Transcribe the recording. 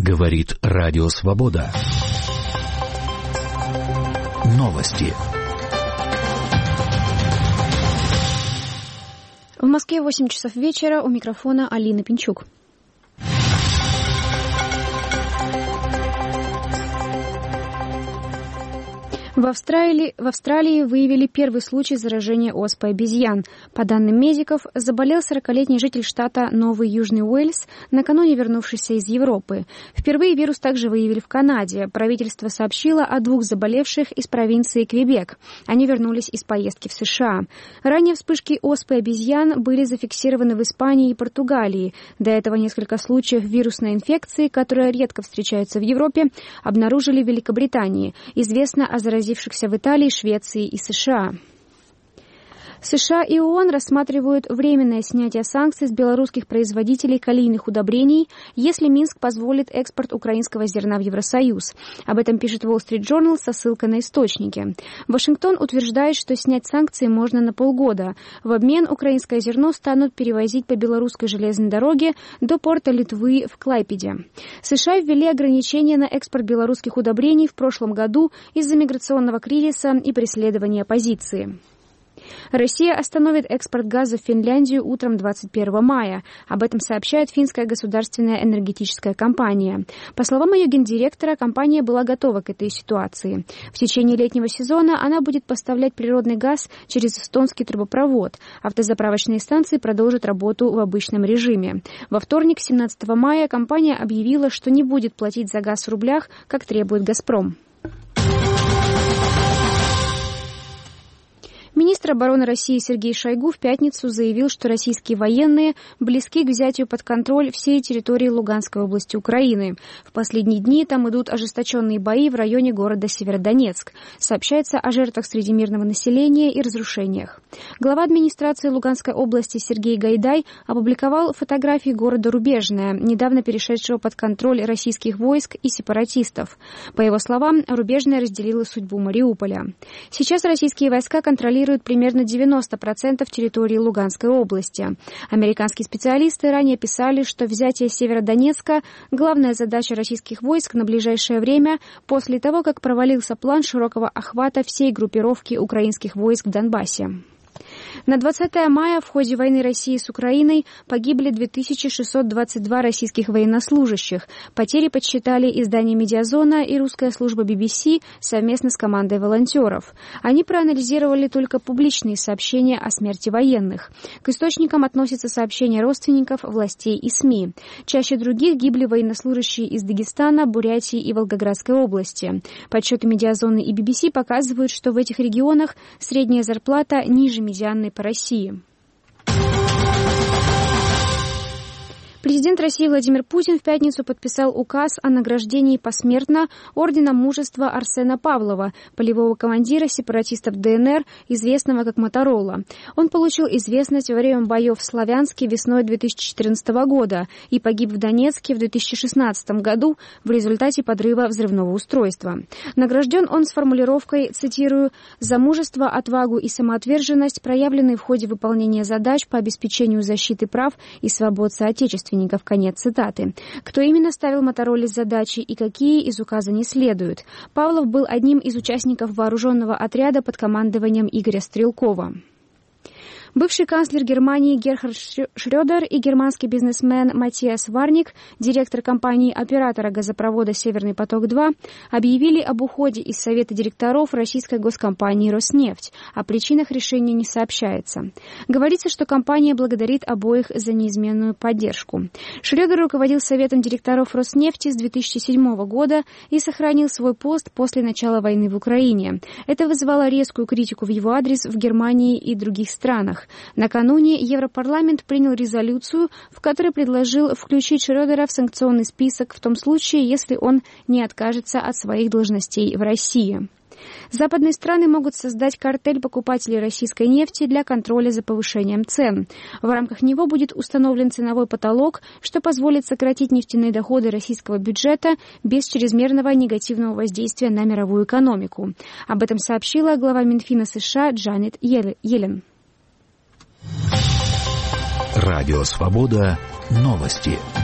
Говорит Радио Свобода. Новости. В Москве 8 часов вечера. У микрофона Алина Пинчук. В Австралии выявили первый случай заражения оспой обезьян. По данным медиков, заболел 40-летний житель штата Новый Южный Уэльс, накануне вернувшийся из Европы. Впервые вирус также выявили в Канаде. Правительство сообщило о 2 заболевших из провинции Квебек. Они вернулись из поездки в США. Ранее вспышки оспы обезьян были зафиксированы в Испании и Португалии. До этого несколько случаев вирусной инфекции, которые редко встречаются в Европе, обнаружили в Великобритании. Известно о заразившихся в Италии, Швеции и США. США и ООН рассматривают временное снятие санкций с белорусских производителей калийных удобрений, если Минск позволит экспорт украинского зерна в Евросоюз. Об этом пишет Wall Street Journal со ссылкой на источники. Вашингтон утверждает, что снять санкции можно на полгода. В обмен украинское зерно станут перевозить по белорусской железной дороге до порта Литвы в Клайпеде. США ввели ограничения на экспорт белорусских удобрений в прошлом году из-за миграционного кризиса и преследования оппозиции. Россия остановит экспорт газа в Финляндию утром 21 мая. Об этом сообщает финская государственная энергетическая компания. По словам ее гендиректора, компания была готова к этой ситуации. В течение летнего сезона она будет поставлять природный газ через эстонский трубопровод. Автозаправочные станции продолжат работу в обычном режиме. Во вторник, 17 мая, компания объявила, что не будет платить за газ в рублях, как требует «Газпром». Министр обороны России Сергей Шойгу в пятницу заявил, что российские военные близки к взятию под контроль всей территории Луганской области Украины. В последние дни там идут ожесточенные бои в районе города Северодонецк. Сообщается о жертвах среди мирного населения и разрушениях. Глава администрации Луганской области Сергей Гайдай опубликовал фотографии города Рубежное, недавно перешедшего под контроль российских войск и сепаратистов. По его словам, Рубежное разделило судьбу Мариуполя. Сейчас российские войска контролируют примерно 90% территории Луганской области. Американские специалисты ранее писали, что взятие Северодонецка – главная задача российских войск на ближайшее время после того, как провалился план широкого охвата всей группировки украинских войск в Донбассе. На 20 мая в ходе войны России с Украиной погибли 2622 российских военнослужащих. Потери подсчитали издание «Медиазона» и русская служба BBC совместно с командой волонтеров. Они проанализировали только публичные сообщения о смерти военных. К источникам относятся сообщения родственников, властей и СМИ. Чаще других гибли военнослужащие из Дагестана, Бурятии и Волгоградской области. Подсчеты «Медиазона» и BBC показывают, что в этих регионах средняя зарплата ниже медианной по России. Президент России Владимир Путин в пятницу подписал указ о награждении посмертно Орденом Мужества Арсена Павлова, полевого командира сепаратистов ДНР, известного как Моторола. Он получил известность во время боев в Славянске весной 2014 года и погиб в Донецке в 2016 году в результате подрыва взрывного устройства. Награжден он с формулировкой, цитирую, «за мужество, отвагу и самоотверженность, проявленные в ходе выполнения задач по обеспечению защиты прав и свобод соотечественников». Конец цитаты. Кто именно ставил Мотороле задачи и какие из указа не следуют? Павлов был одним из участников вооруженного отряда под командованием Игоря Стрелкова. Бывший канцлер Германии Герхард Шрёдер и германский бизнесмен Матиас Варник, директор компании-оператора газопровода «Северный поток-2», объявили об уходе из совета директоров российской госкомпании «Роснефть». О причинах решения не сообщается. Говорится, что компания благодарит обоих за неизменную поддержку. Шрёдер руководил советом директоров «Роснефти» с 2007 года и сохранил свой пост после начала войны в Украине. Это вызвало резкую критику в его адрес в Германии и других странах. Накануне Европарламент принял резолюцию, в которой предложил включить Шрёдера в санкционный список в том случае, если он не откажется от своих должностей в России. Западные страны могут создать картель покупателей российской нефти для контроля за повышением цен. В рамках него будет установлен ценовой потолок, что позволит сократить нефтяные доходы российского бюджета без чрезмерного негативного воздействия на мировую экономику. Об этом сообщила глава Минфина США Джанет Йеллен. Радио «Свобода». Новости.